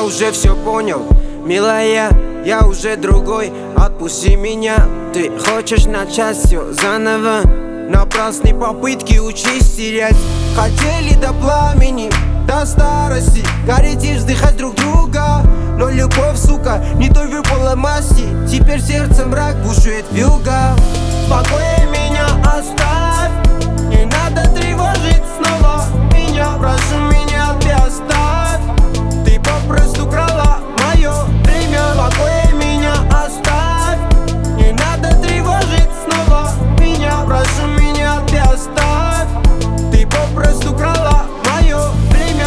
Я уже все понял, милая, я уже другой. Отпусти меня, ты хочешь начать все заново. Напрасные попытки учись терять. Хотели до пламени, до старости гореть и вздыхать друг друга. Но любовь, сука, не той выпала масти. Теперь сердце мрак бушует вьюга. В покое меня оставь, не надо тревожить снова меня. Прошу меня, ты оставь, ты попросту крала мое время. В покое меня оставь, не надо тревожить снова меня. Прошу меня, ты оставь, ты попросту крала мое время.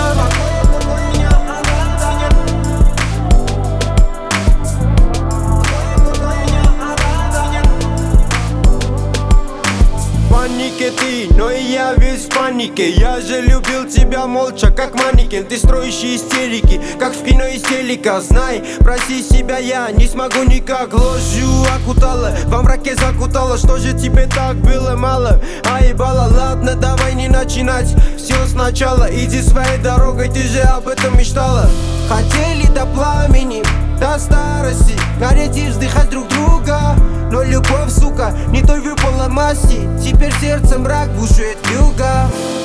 В панике ты, но и я весь в панике. Я же любил тебя молча, как манекен. Ты строишь истерики, как в кино из телека. Знай, прости себя я не смогу никак. Ложью окутала, во мраке закутала. Что же тебе так было мало? Ебала, ладно, давай не начинать все сначала. Иди своей дорогой, ты же об этом мечтала. Хотели до пламени, до старости гореть и вздыхать друг друга. Но любовь, сука, не той выпала масти. Теперь сердце мрак бушует вьюга.